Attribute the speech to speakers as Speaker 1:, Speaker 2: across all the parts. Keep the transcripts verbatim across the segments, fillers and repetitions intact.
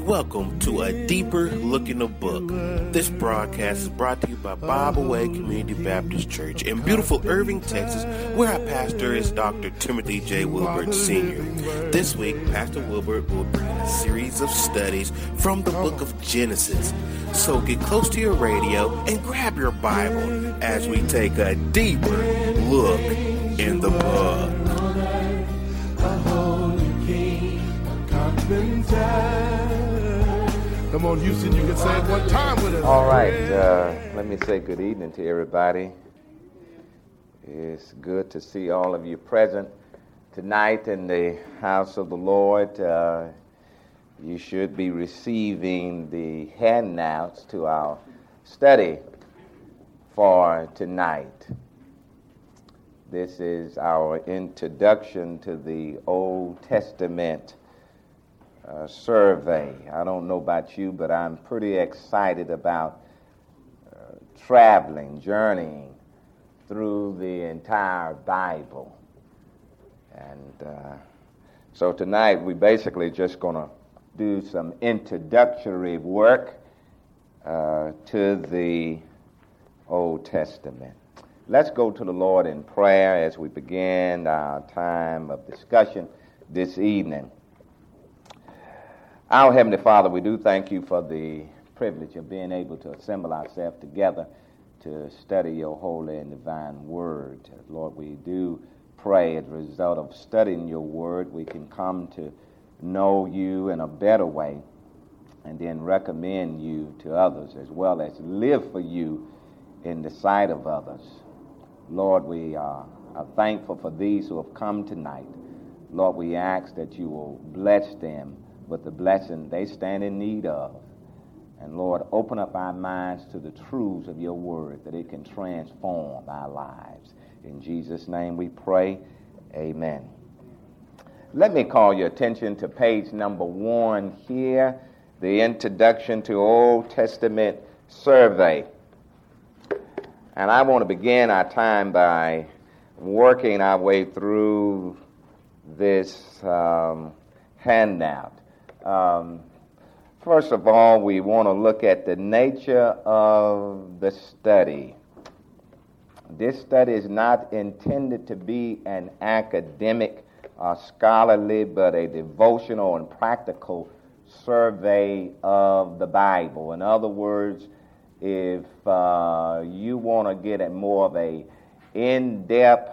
Speaker 1: Welcome to A Deeper Look in the Book. This broadcast is brought to you by Bible Way Community Baptist Church in beautiful Irving, Texas, where our pastor is Doctor Timothy J. Wilbert Senior This week, Pastor Wilbert will bring a series of studies from the book of Genesis. So get close to your radio and grab your Bible as we take a deeper look in the book.
Speaker 2: Come on, Houston, you can say it one time with us.
Speaker 3: All right, uh, let me say good evening to everybody. It's good to see all of you present tonight in the house of the Lord. Uh, you should be receiving the handouts to our study for tonight. This is our introduction to the Old Testament Uh, survey. I don't know about you, but I'm pretty excited about uh, traveling, journeying through the entire Bible. And uh, so tonight we're basically just going to do some introductory work uh, to the Old Testament. Let's go to the Lord in prayer as we begin our time of discussion this evening. Our Heavenly Father, we do thank you for the privilege of being able to assemble ourselves together to study your holy and divine word. Lord, we do pray as a result of studying your word, we can come to know you in a better way and then recommend you to others as well as live for you in the sight of others. Lord, we are, are thankful for these who have come tonight. Lord, we ask that you will bless them with the blessing they stand in need of. And Lord, open up our minds to the truths of your word that it can transform our lives. In Jesus' name we pray, amen. Let me call your attention to page number one here, the Introduction to Old Testament Survey. And I want to begin our time by working our way through this um, handout. Um, first of all, we want to look at the nature of the study. This study is not intended to be an academic or scholarly, but a devotional and practical survey of the Bible. In other words, if uh, you want to get at more of a in-depth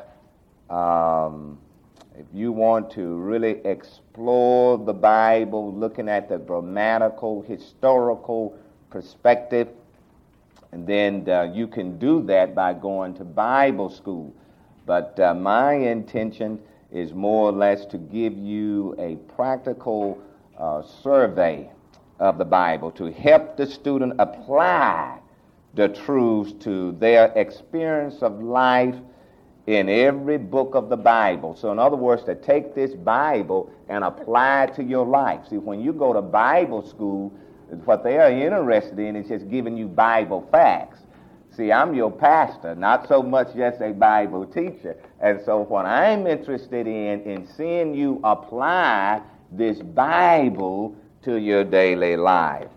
Speaker 3: um If you want to really explore the Bible, looking at the grammatical, historical perspective, and then uh, you can do that by going to Bible school. But uh, my intention is more or less to give you a practical uh, survey of the Bible to help the student apply the truths to their experience of life in every book of the Bible. So in other words, to take this Bible and apply it to your life. See, when you go to Bible school, what they are interested in is just giving you Bible facts. See, I'm your pastor, not so much just a Bible teacher. And so what I'm interested in, in seeing you apply this Bible to your daily life.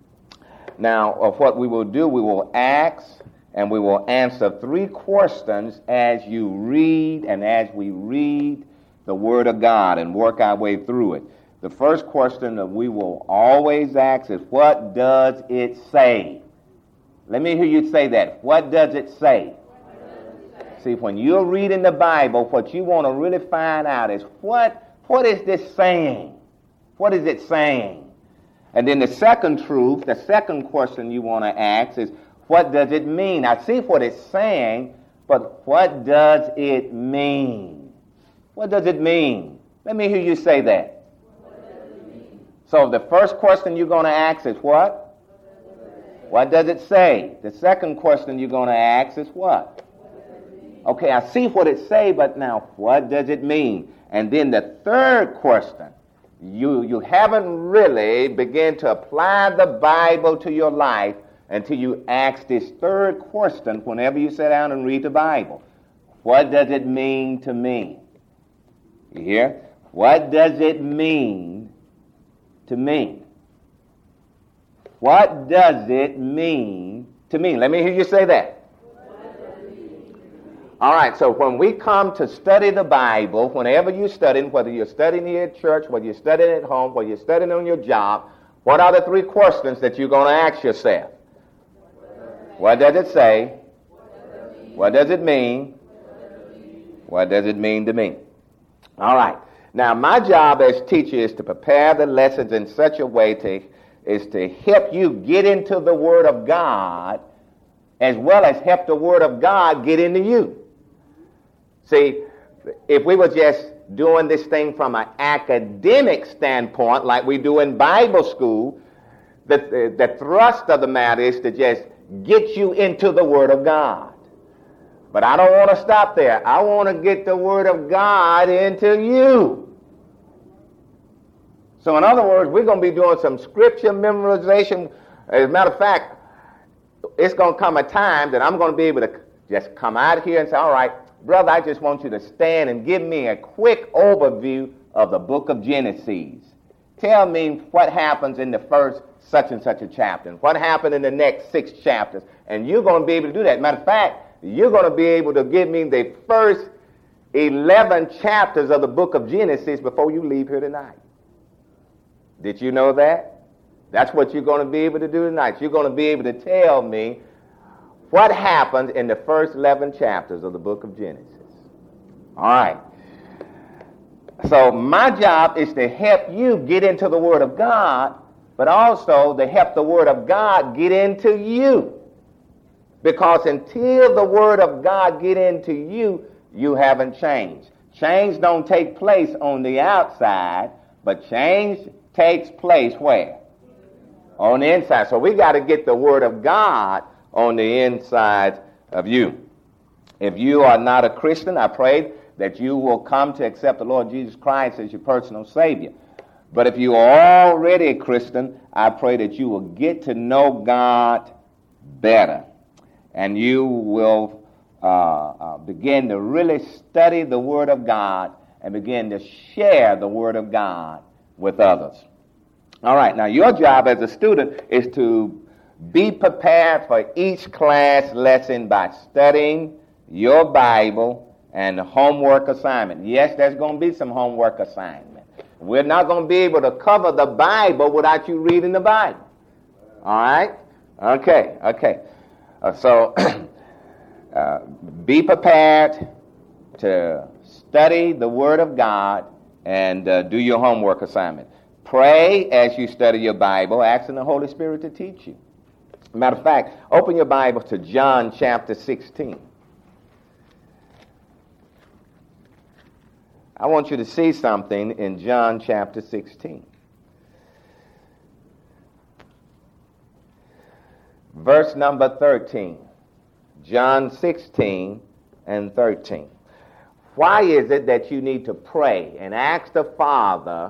Speaker 3: Now, of what we will do, we will ask and we will answer three questions as you read and as we read the Word of God and work our way through it. The first question that we will always ask is, what does it say? Let me hear you say that. What does it say? What does it say? See, when you're reading the Bible, what you want to really find out is, what, what is this saying? What is it saying? And then the second truth, the second question you want to ask is, what does it mean? I see what it's saying, but what does it mean? What does it mean? Let me hear you say that. What does it mean? So the first question you're going to ask is what? What does it say? The second question you're going to ask is what? Okay, I see what it say, but now what does it mean? And then the third question, you, you haven't really begun to apply the Bible to your life until you ask this third question whenever you sit down and read the Bible. What does it mean to me? You hear? What does it mean to me? What does it mean to me? Let me hear you say that. All right, so when we come to study the Bible, whenever you're studying, whether you're studying here at church, whether you're studying at home, whether you're studying on your job, what are the three questions that you're going to ask yourself? What does it say? What does it mean? What does it mean to me? All right. Now, my job as teacher is to prepare the lessons in such a way to is to help you get into the Word of God as well as help the Word of God get into you. See, if we were just doing this thing from an academic standpoint like we do in Bible school, the, the, the thrust of the matter is to just get you into the Word of God. But I don't want to stop there. I want to get the Word of God into you. So in other words, we're going to be doing some scripture memorization. As a matter of fact, it's going to come a time that I'm going to be able to just come out here and say, all right, brother, I just want you to stand and give me a quick overview of the book of Genesis. Tell me what happens in the first such and such a chapter, and what happened in the next six chapters. And you're going to be able to do that. Matter of fact, you're going to be able to give me the first eleven chapters of the book of Genesis before you leave here tonight. Did you know that? That's what you're going to be able to do tonight. You're going to be able to tell me what happened in the first eleven chapters of the book of Genesis. All right. So my job is to help you get into the Word of God, but also to help the Word of God get into you. Because until the Word of God get into you, you haven't changed. Change don't take place on the outside, but change takes place where? On the inside. So we got to get the Word of God on the inside of you. If you are not a Christian, I pray that you will come to accept the Lord Jesus Christ as your personal Savior. But if you are already a Christian, I pray that you will get to know God better. And you will uh, uh, begin to really study the Word of God and begin to share the Word of God with others. All right, now your job as a student is to be prepared for each class lesson by studying your Bible and the homework assignment. Yes, there's going to be some homework assignment. We're not going to be able to cover the Bible without you reading the Bible. All right? Okay, okay. Uh, so, uh, be prepared to study the Word of God and uh, do your homework assignment. Pray as you study your Bible, asking the Holy Spirit to teach you. Matter of fact, open your Bible to John chapter sixteen. I want you to see something in John chapter sixteen. Verse number thirteen. John sixteen and thirteen. Why is it that you need to pray and ask the Father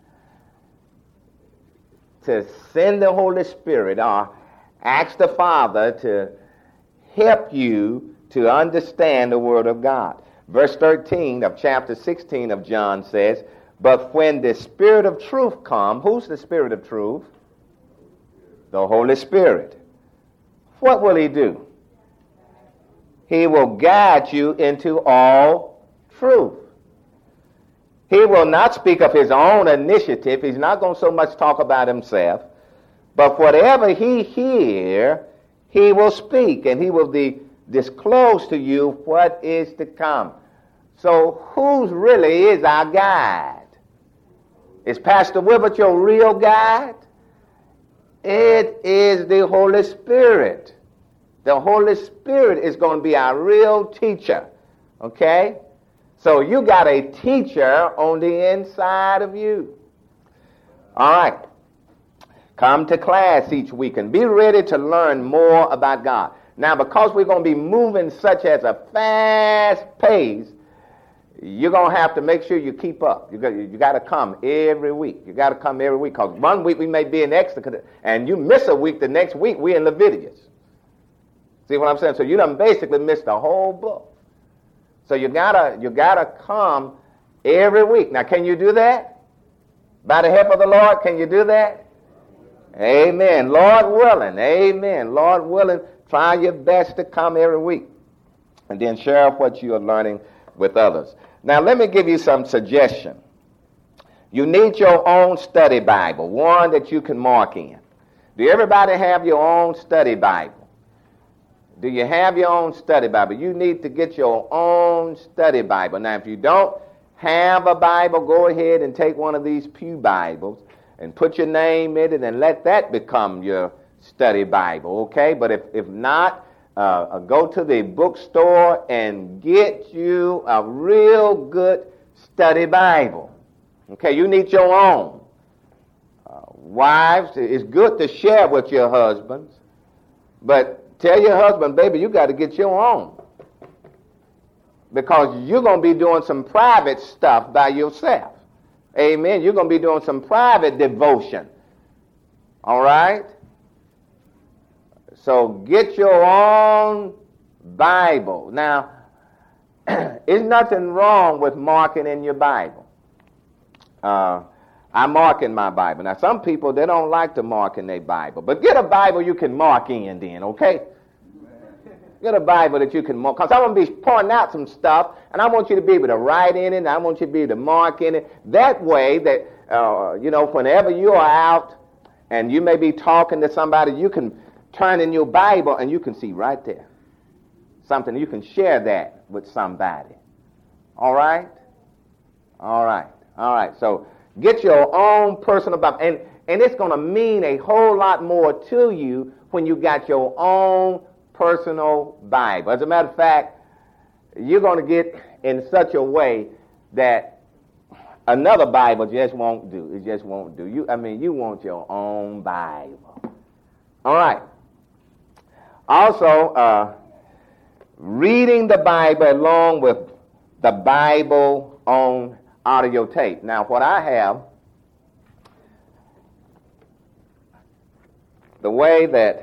Speaker 3: to send the Holy Spirit, or ask the Father to help you to understand the Word of God? Verse thirteen of chapter sixteen of John says, but when the Spirit of truth come, who's the Spirit of truth? The Holy Spirit. What will He do? He will guide you into all truth. He will not speak of His own initiative. He's not going to so much talk about Himself. But whatever He hear, He will speak, and He will de- disclose to you what is to come. So who really is our guide? Is Pastor Wilbert your real guide? It is the Holy Spirit. The Holy Spirit is going to be our real teacher. Okay? So you got a teacher on the inside of you. All right. Come to class each week and be ready to learn more about God. Now, because we're going to be moving such as a fast pace, you're going to have to make sure you keep up. You got, you got to come every week. You got to come every week, because one week we may be in Exodus, and you miss a week, the next week we're in Leviticus. See what I'm saying? So you done basically missed the whole book. So you gotta you gotta come every week. Now, can you do that? By the help of the Lord, can you do that? Amen. Lord willing. Amen. Lord willing, try your best to come every week and then share what you are learning with others. Now, let me give you some suggestion. You need your own study Bible, one that you can mark in. Do everybody have your own study Bible? Do you have your own study Bible? You need to get your own study Bible. Now, if you don't have a Bible, go ahead and take one of these pew Bibles and put your name in it and let that become your study Bible, okay? But if, if not, uh, go to the bookstore and get you a real good study Bible. Okay, you need your own. Uh, wives, it's good to share with your husbands, but tell your husband, baby, you got to get your own, because you're going to be doing some private stuff by yourself. Amen. You're going to be doing some private devotion. All right? So get your own Bible. Now, there's nothing wrong with marking in your Bible. Uh, I mark in my Bible. Now, some people, they don't like to mark in their Bible. But get a Bible you can mark in then, okay? Get a Bible that you can mark. Because I'm going to be pointing out some stuff, and I want you to be able to write in it, and I want you to be able to mark in it. That way that, uh, you know, whenever you are out and you may be talking to somebody, you can turn in your Bible and you can see right there something. You can share that with somebody. All right? All right. All right. So get your own personal Bible. And, and it's going to mean a whole lot more to you when you got your own personal Bible. As a matter of fact, you're going to get in such a way that another Bible just won't do. It just won't do. You, I mean, you want your own Bible. All right. Also, uh, reading the Bible along with the Bible on audio tape. Now, what I have, the way that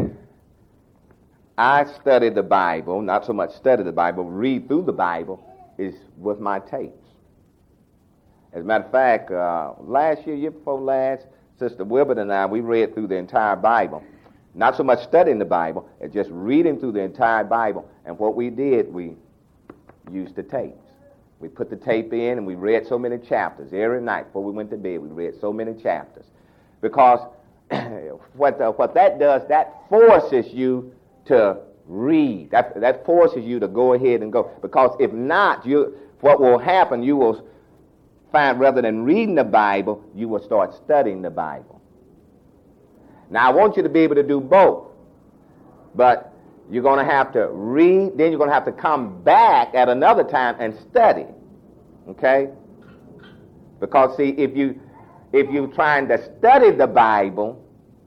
Speaker 3: I study the Bible, not so much study the Bible, read through the Bible, is with my tapes. As a matter of fact, uh, last year, year before last, Sister Wilbert and I, we read through the entire Bible. Not so much studying the Bible, as just reading through the entire Bible. And what we did, we used the tapes. We put the tape in and we read so many chapters. Every night before we went to bed, we read so many chapters. Because what, the, what that does, that forces you to read. That, that forces you to go ahead and go. Because if not, you, what will happen, you will find rather than reading the Bible, you will start studying the Bible. Now, I want you to be able to do both. But you're going to have to read, then you're going to have to come back at another time and study. Okay? Because, see, if, you, if you're trying to study the Bible,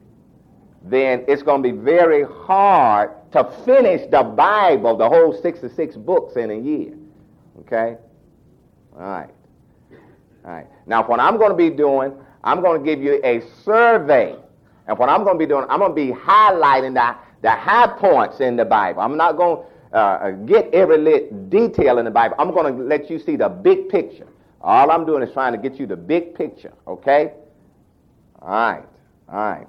Speaker 3: then it's going to be very hard to finish the Bible, the whole sixty-six books in a year. Okay? All right. All right. Now, what I'm going to be doing, I'm going to give you a survey. And what I'm going to be doing, I'm going to be highlighting the, the high points in the Bible. I'm not going to uh, get every little detail in the Bible. I'm going to let you see the big picture. All I'm doing is trying to get you the big picture, okay? All right, all right.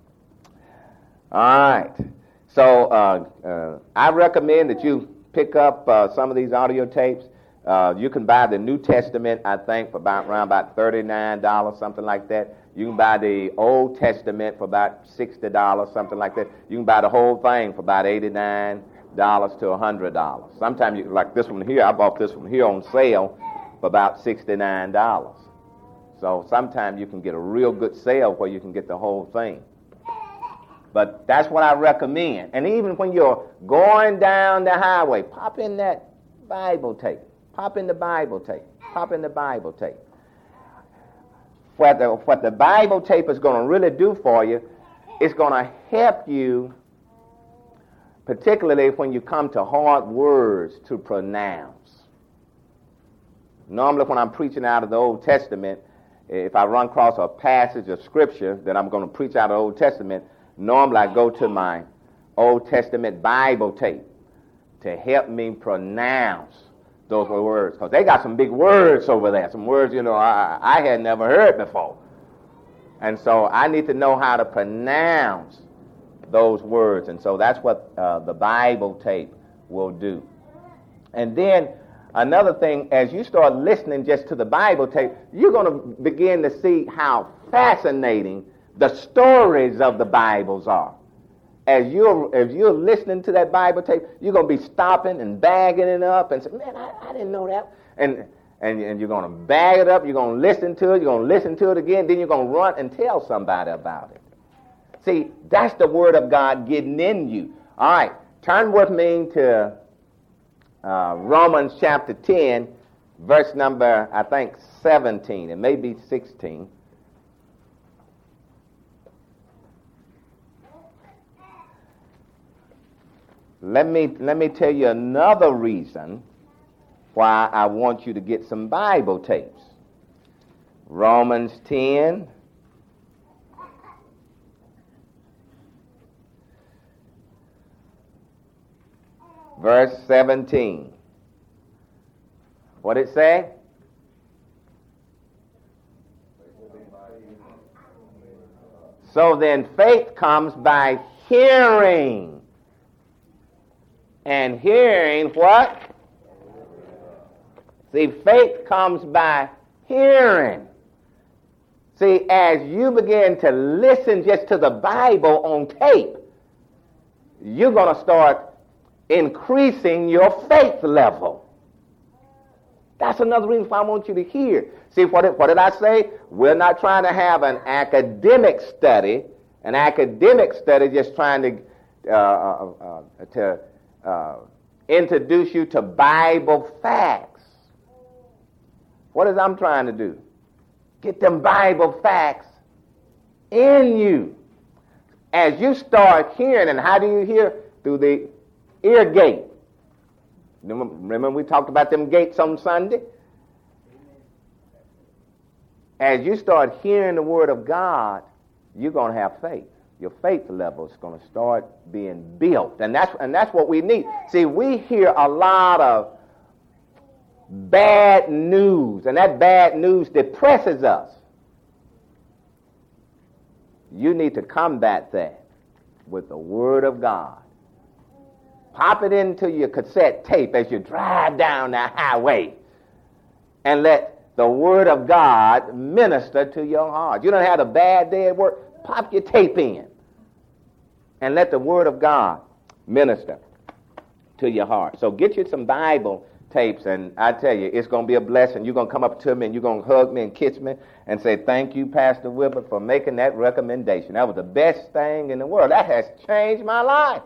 Speaker 3: All right. So uh, uh, I recommend that you pick up uh, some of these audio tapes. Uh, you can buy the New Testament, I think, for about around about thirty-nine dollars, something like that. You can buy the Old Testament for about sixty dollars, something like that. You can buy the whole thing for about eighty-nine dollars to one hundred dollars. Sometimes, you, like this one here, I bought this one here on sale for about sixty-nine dollars. So sometimes you can get a real good sale where you can get the whole thing. But that's what I recommend. And even when you're going down the highway, pop in that Bible tape. Pop in the Bible tape. Pop in the Bible tape. What the, what the Bible tape is going to really do for you, it's going to help you, particularly when you come to hard words to pronounce. Normally when I'm preaching out of the Old Testament, if I run across a passage of Scripture that I'm going to preach out of the Old Testament, normally I go to my Old Testament Bible tape to help me pronounce those words, because they got some big words over there, some words, you know, I, I had never heard before. And so I need to know how to pronounce those words. And so that's what uh, the Bible tape will do. And then another thing, as you start listening just to the Bible tape, you're going to begin to see how fascinating the stories of the Bibles are. As you're, as you're listening to that Bible tape, you're going to be stopping and bagging it up and say, man, I, I didn't know that. And, and, and you're going to bag it up, you're going to listen to it, you're going to listen to it again, then you're going to run and tell somebody about it. See, that's the Word of God getting in you. All right, turn with me to uh, Romans chapter ten, verse number, I think, seventeen. It may be sixteen. Let me, let me tell you another reason why I want you to get some Bible tapes. Romans ten. Verse seventeen. What did it say? So then faith comes by hearing. And hearing what? See, faith comes by hearing. See, as you begin to listen just to the Bible on tape, you're going to start increasing your faith level. That's another reason why I want you to hear. See, what did, what did I say? We're not trying to have an academic study, an academic study just trying to, uh, uh, uh, to uh, introduce you to Bible facts. What is I'm trying to do? Get them Bible facts in you. As you start hearing, and how do you hear? Through the ear gate. Remember we talked about them gates on Sunday? As you start hearing the Word of God, you're going to have faith. Your faith level is going to start being built. And that's, and that's what we need. See, we hear a lot of bad news, and that bad news depresses us. You need to combat that with the Word of God. Pop it into your cassette tape as you drive down the highway and let the Word of God minister to your heart. You don't have a bad day at work, pop your tape in and let the Word of God minister to your heart. So get you some Bible tapes, and I tell you, it's going to be a blessing. You're going to come up to me and you're going to hug me and kiss me and say, thank you, Pastor Wilbert, for making that recommendation. That was the best thing in the world. That has changed my life.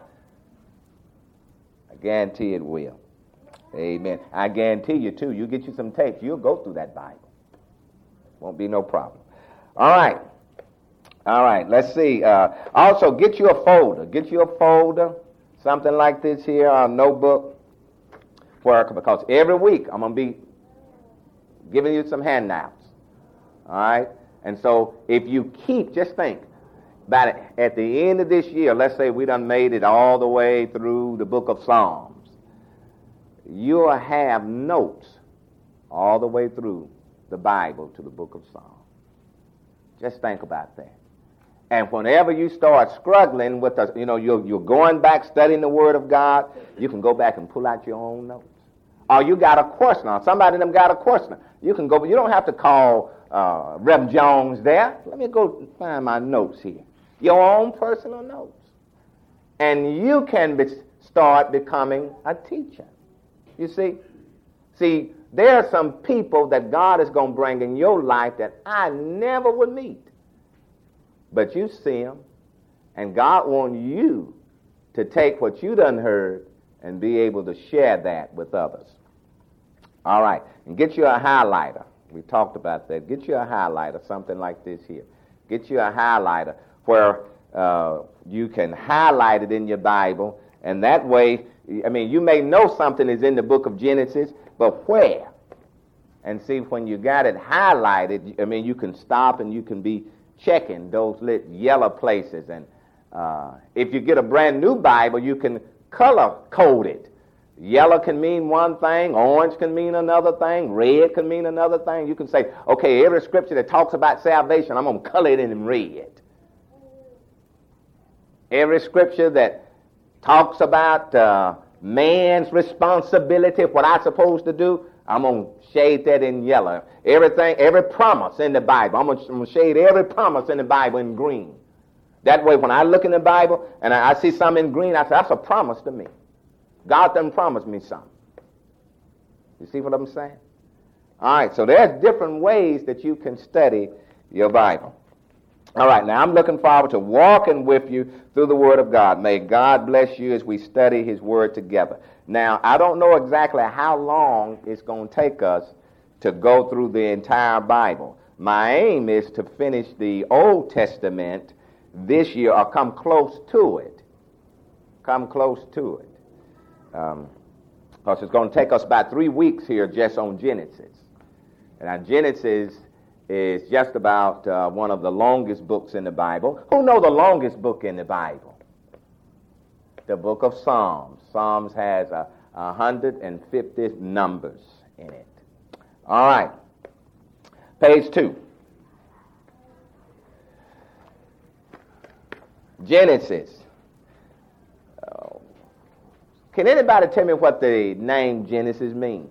Speaker 3: I guarantee it will. Amen. I guarantee you, too, you get you some tapes, you'll go through that Bible. Won't be no problem. All right. All right, let's see. Uh, also, get you a folder. Get you a folder, something like this here, a notebook. For, because every week I'm going to be giving you some handouts. All right? And so if you keep, just think, about it, at the end of this year, let's say we done made it all the way through the book of Psalms, you'll have notes all the way through the Bible to the book of Psalms. Just think about that. And whenever you start struggling with, the, you know, you're, you're going back studying the Word of God, you can go back and pull out your own notes. Or you got a question, or somebody of them got a question. You can go, you don't have to call uh, Reverend Jones there. Let me go find my notes here. Your own personal notes. And you can be, start becoming a teacher. You see? See, there are some people that God is going to bring in your life that I never would meet. But you see them, and God wants you to take what you done heard and be able to share that with others. All right, and get you a highlighter. We talked about that. Get you a highlighter, something like this here. Get you a highlighter where uh, you can highlight it in your Bible, and that way, I mean, you may know something is in the book of Genesis, but where? And see, when you got it highlighted, I mean, you can stop and you can be checking those lit yellow places. And uh, if you get a brand new Bible, you can color code it. Yellow can mean one thing, orange can mean another thing, red can mean another thing. You can say, okay, every scripture that talks about salvation, I'm going to color it in red. Every scripture that talks about uh, man's responsibility, what I'm supposed to do, I'm going to shade that in yellow. Everything, every promise in the Bible, I'm going to shade every promise in the Bible in green. That way, when I look in the Bible and I, I see something in green, I say, that's a promise to me. God done promised me something. You see what I'm saying? All right, so there's different ways that you can study your Bible. All right, now I'm looking forward to walking with you through the Word of God. May God bless you as we study His Word together. Now, I don't know exactly how long it's going to take us to go through the entire Bible. My aim is to finish the Old Testament this year or come close to it. Come close to it. Um, because it's going to take us about three weeks here just on Genesis. And now Genesis is just about uh, one of the longest books in the Bible. Who know the longest book in the Bible? The book of Psalms. Psalms has a, a hundred and fifty numbers in it. All right. Page two. Genesis. Can anybody tell me what the name Genesis means?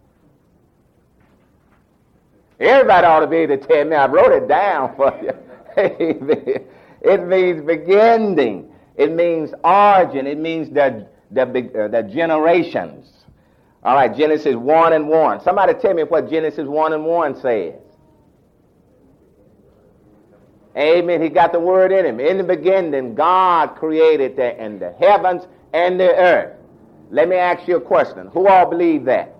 Speaker 3: Everybody ought to be able to tell me. I wrote it down for you. It means beginning. It means origin. It means the, the, uh, the generations. All right, Genesis one and one. Somebody tell me what Genesis one and one says. Amen. He got the word in him. In the beginning, God created the, and the heavens and the earth. Let me ask you a question. Who all believe that?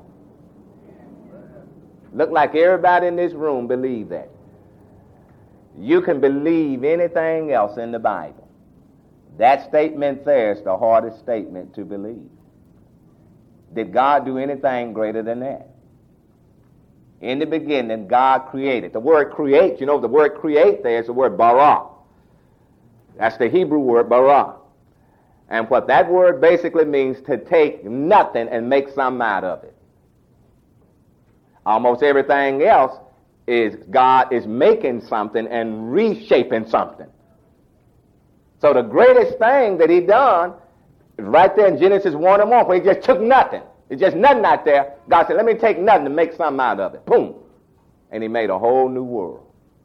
Speaker 3: Look like everybody in this room believe that. You can believe anything else in the Bible. That statement there is the hardest statement to believe. Did God do anything greater than that? In the beginning, God created. The word create, you know, the word create there is the word bara. That's the Hebrew word bara. And what that word basically means to take nothing and make something out of it. Almost everything else is God is making something and reshaping something. So the greatest thing that he done is right there in Genesis one and one, where he just took nothing. It's just nothing out there. God said, let me take nothing and make something out of it. Boom. And he made a whole new world.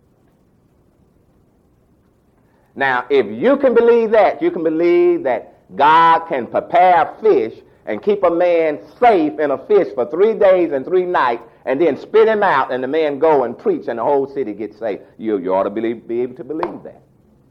Speaker 3: Now, if you can believe that, you can believe that God can prepare fish and keep a man safe in a fish for three days and three nights and then spit him out and the man go and preach and the whole city gets saved. You, you ought to believe, be able to believe that.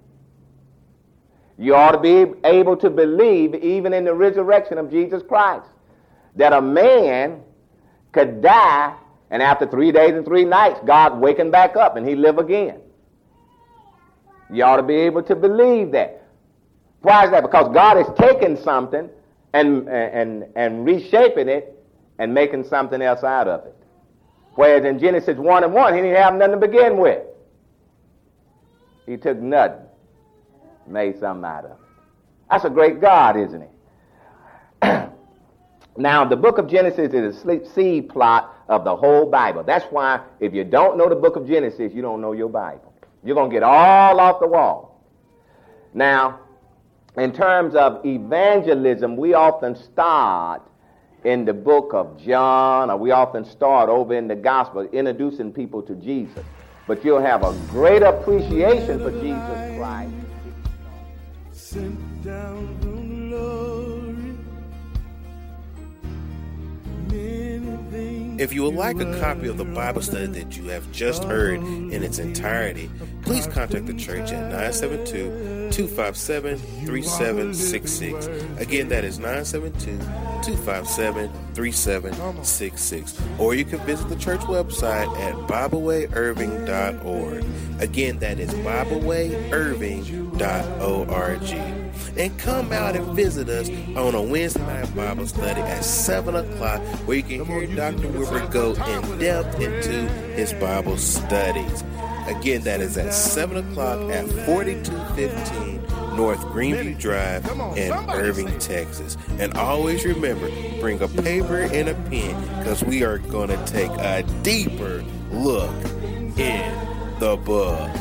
Speaker 3: You ought to be able to believe, even in the resurrection of Jesus Christ, that a man could die and after three days and three nights, God wake him back up and he live again. You ought to be able to believe that. Why is that? Because God is taking something and, and, and reshaping it and making something else out of it. Whereas in Genesis one and one, he didn't have nothing to begin with. He took nothing, made something out of it. That's a great God, isn't he? Now, the book of Genesis is a seed plot of the whole Bible. That's why if you don't know the book of Genesis, you don't know your Bible. You're going to get all off the wall. Now, in terms of evangelism, we often start in the book of John, or we often start over in the gospel, introducing people to Jesus. But you'll have a great appreciation for Jesus Christ.
Speaker 2: Sent down from glory, many things.
Speaker 1: If you would like a copy of the Bible study that you have just heard in its entirety, please contact the church at nine seven two, two five seven, three seven six six. Again, that is nine seven two, two five seven, three seven six six. Or you can visit the church website at bible way irving dot org. Again, that is bible way irving dot org. And come out and visit us on a Wednesday night Bible study at seven o'clock, where you can hear Doctor Wilbur go in depth into his Bible studies. Again, that is at seven o'clock at forty-two fifteen North Greenview Drive in Irving, Texas. And always remember, bring a paper and a pen, because we are going to take a deeper look in the book.